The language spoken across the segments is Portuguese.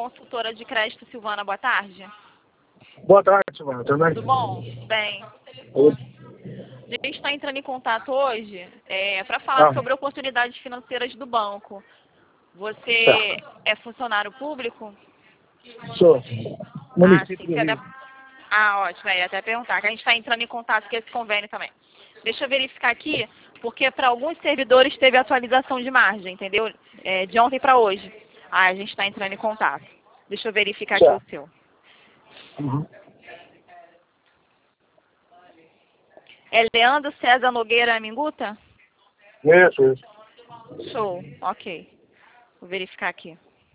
consultora de crédito Silvana, boa tarde. Boa tarde, Silvana. Tudo bem? Tudo bom? Bem. Oi. A gente está entrando em contato hoje para falar sobre oportunidades financeiras do banco. Você Certo. é funcionário público? Sou. Município Sim. do Rio. Ótimo. Ia até perguntar, que a gente está entrando em contato com esse convênio também. Deixa eu verificar aqui, porque para alguns servidores teve atualização de margem, entendeu? De ontem para hoje. A gente está entrando em contato. Deixa eu verificar aqui o seu. Uhum. É Leandro César Nogueira Minguta? Isso. Show, ok. Vou verificar aqui.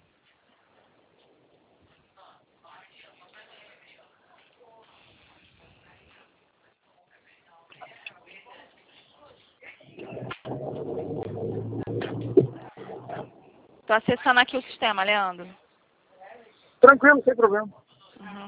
Estou acessando aqui o sistema, Leandro. Tranquilo, sem problema. Uhum.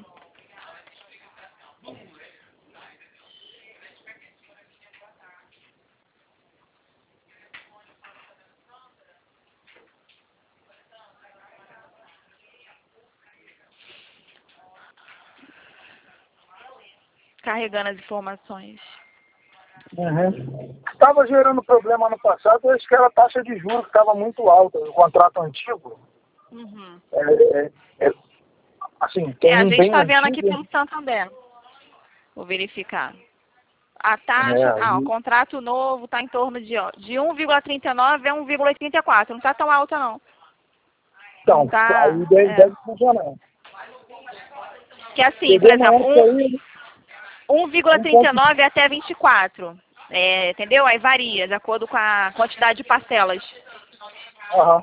Carregando as informações. Uhum. Estava gerando problema ano passado, eu acho que era a taxa de juros que estava muito alta, o contrato antigo. Uhum. Assim, tem a um gente bem está vendo aqui antigo. pelo Santander. Vou verificar. A taxa, o contrato novo está em torno de 1,39 a 1,84. Não está tão alta, não. Então, Tá, aí deve funcionar. Que assim, por exemplo, 1,39 até 24. Entendeu? Aí varia, de acordo com a quantidade de parcelas. Aham.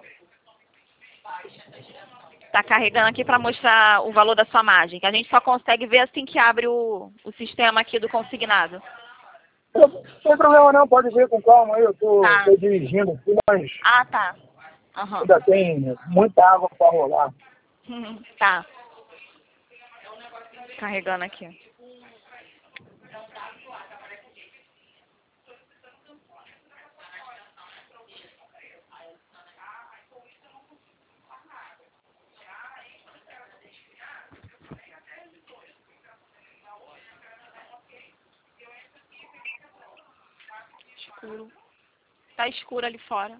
Está carregando aqui para mostrar o valor da sua margem, que a gente só consegue ver assim que abre o sistema aqui do consignado. Não tem problema não, pode ver com calma aí, eu tô dirigindo aqui, mas Tá. ainda tem muita água para rolar. Tá. Carregando aqui. Escuro. Tá escuro ali fora.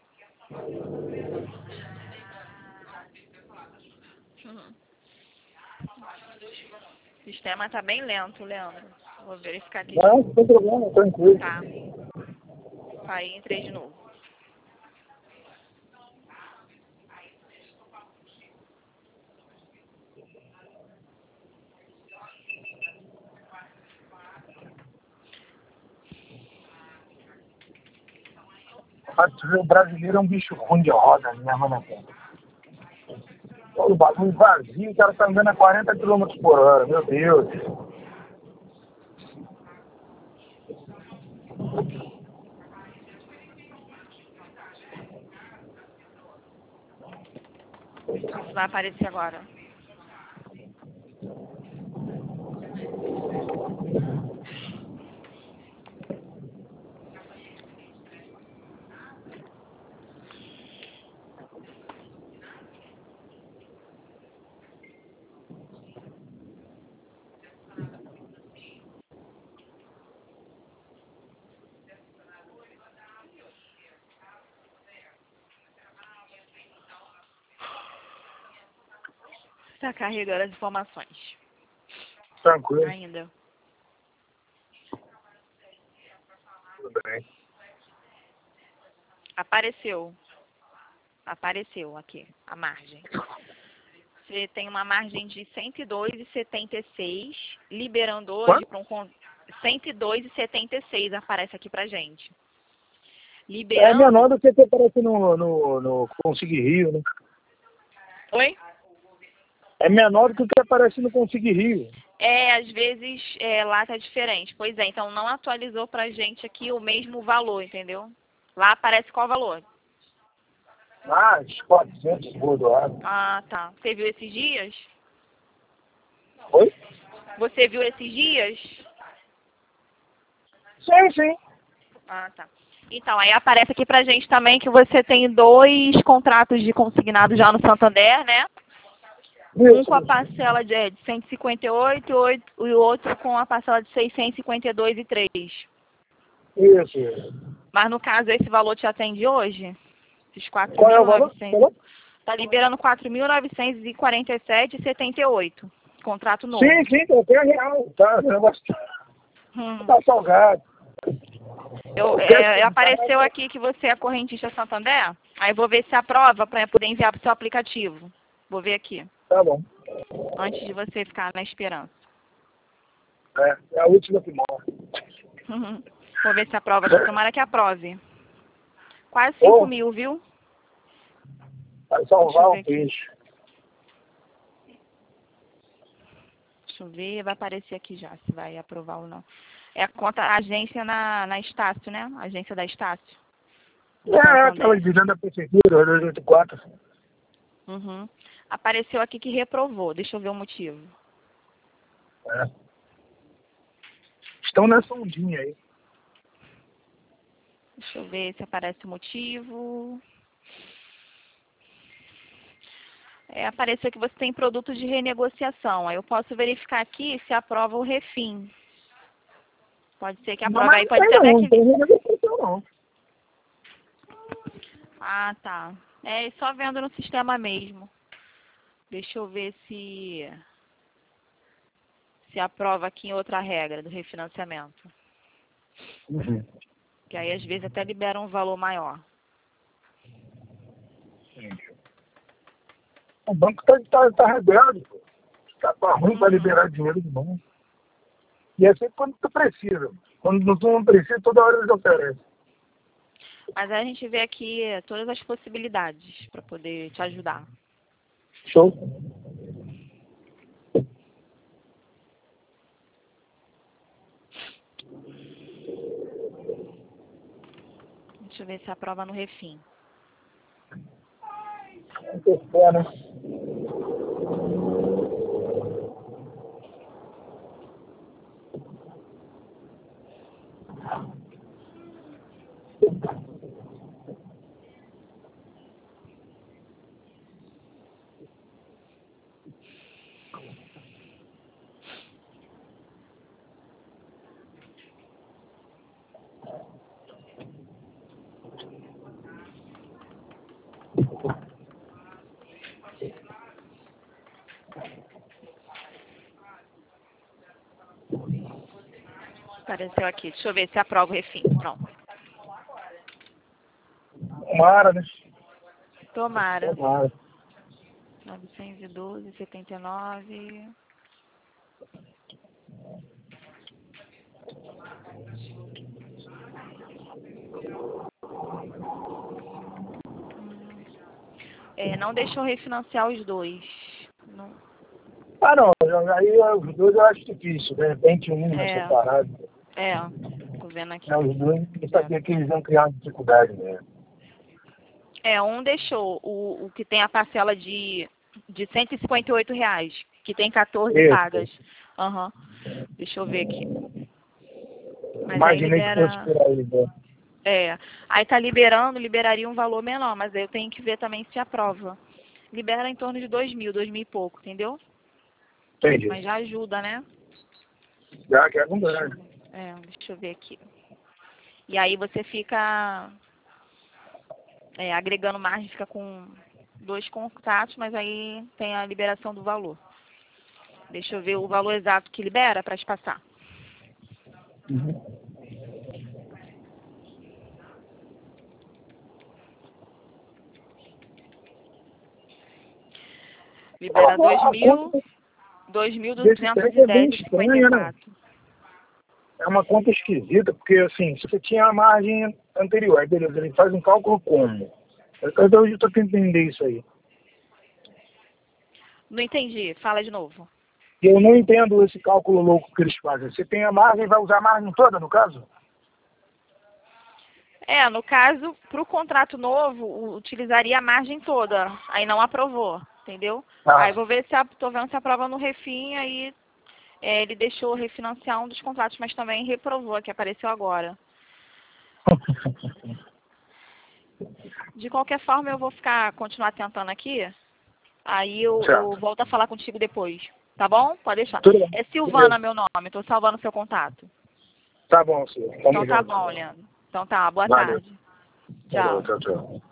O sistema tá bem lento, Leandro. Vou verificar aqui. Não, não tem problema, tranquilo. Tá. Aí, entrei de novo. O brasileiro é um bicho ruim de roda mesmo, né, cara? O bagulho vazio, o cara tá andando a 40 km por hora, meu Deus. Vai aparecer agora. Tá carregando as informações. Tranquilo. Ainda. Tudo bem. Apareceu aqui a margem. Você tem uma margem de 102,76, liberando hoje para 102,76 aparece aqui pra gente. Liberando... É menor do que aparece no Consig Rio, né? Oi? É menor do que o que aparece no Consig Rio. Às vezes lá tá diferente. Pois é, então não atualizou pra gente aqui o mesmo valor, entendeu? Lá aparece qual valor? Uns 400 bordoados. Tá. Você viu esses dias? Oi? Você viu esses dias? Sim. Tá. Então, aí aparece aqui pra gente também que você tem 2 contratos de consignado já no Santander, né? Um com a parcela de 158 e o outro com a parcela de 652,03. Isso. Mas no caso, esse valor te atende hoje? Esses Qual é o valor? 4.900. Está liberando 4.917,78. Contrato novo. Sim, tá até real. Tá, tá salgado. Apareceu aqui que você é correntista Santander. Aí vou ver se aprova para poder enviar para o seu aplicativo. Vou ver aqui. Tá bom. Antes de você ficar na esperança. É a última que morre. Vou ver se aprova aqui. Tomara que aprove. Quase 5 mil, viu? Vai salvar o peixe. Deixa eu ver, vai aparecer aqui já, se vai aprovar ou não. É a conta, a agência na Estácio, né? A agência da Estácio. Aquela divisão da prefeitura, 284. Apareceu aqui que reprovou. Deixa eu ver o motivo. Estão nessa ondinha aí. Deixa eu ver se aparece o motivo. Apareceu que você tem produto de renegociação. Aí eu posso verificar aqui se aprova o refim. Pode ser que aprove. Aí pode ser até que... Não tem renegociação, não. Ah, tá. Só vendo no sistema mesmo. Deixa eu ver se aprova aqui em outra regra do refinanciamento. Que aí às vezes até libera um valor maior. O banco tá rebelde, pô. Tá ruim para liberar dinheiro de mão. E é sempre quando tu precisa. Quando tu não precisa, toda hora eles oferecem. Mas aí a gente vê aqui todas as possibilidades para poder te ajudar. Show. Deixa eu ver se aprova no refim. Né? Apareceu aqui. Deixa eu ver se aprova o refim. Pronto. Tomara, né? Tomara. 912,79. Não deixou refinanciar os dois. Não. Não. Aí os dois eu acho difícil. De repente separado. Tô vendo aqui. Os dois, eu sabia que eles iam criar uma dificuldade mesmo. Um deixou o que tem a parcela de R$158, que tem 14 pagas. Deixa eu ver aqui. Mas imaginei aí libera... que fosse por aí, né? Aí tá liberaria um valor menor, mas aí eu tenho que ver também se aprova. Libera em torno de 2.000 e pouco, entendeu? Entendi. Mas já ajuda, né? Já que é abundante. Deixa eu ver aqui. E aí você fica agregando margem, fica com 2 contratos, mas aí tem a liberação do valor. Deixa eu ver o valor exato que libera para te passar. Libera 2.210,54. É uma conta esquisita, porque assim, se você tinha a margem anterior, aí beleza, ele faz um cálculo como? Até hoje eu estou tentando entender isso aí. Não entendi, fala de novo. Eu não entendo esse cálculo louco que eles fazem. Você tem a margem, vai usar a margem toda, no caso? No caso, para o contrato novo, utilizaria a margem toda. Aí não aprovou, entendeu? Aí vou ver se tô vendo se aprova no refim, aí ele deixou refinanciar um dos contratos, mas também reprovou, que apareceu agora. De qualquer forma, eu vou continuar tentando aqui. Aí eu Certo. volto a falar contigo depois. Tá bom? Pode deixar. Tudo bem. É Silvana meu nome, tô salvando seu contato. Tá bom, senhor. Tamo Então tá junto. bom, Leandro. Então tá, boa Valeu. tarde. Valeu, Tchau. tchau.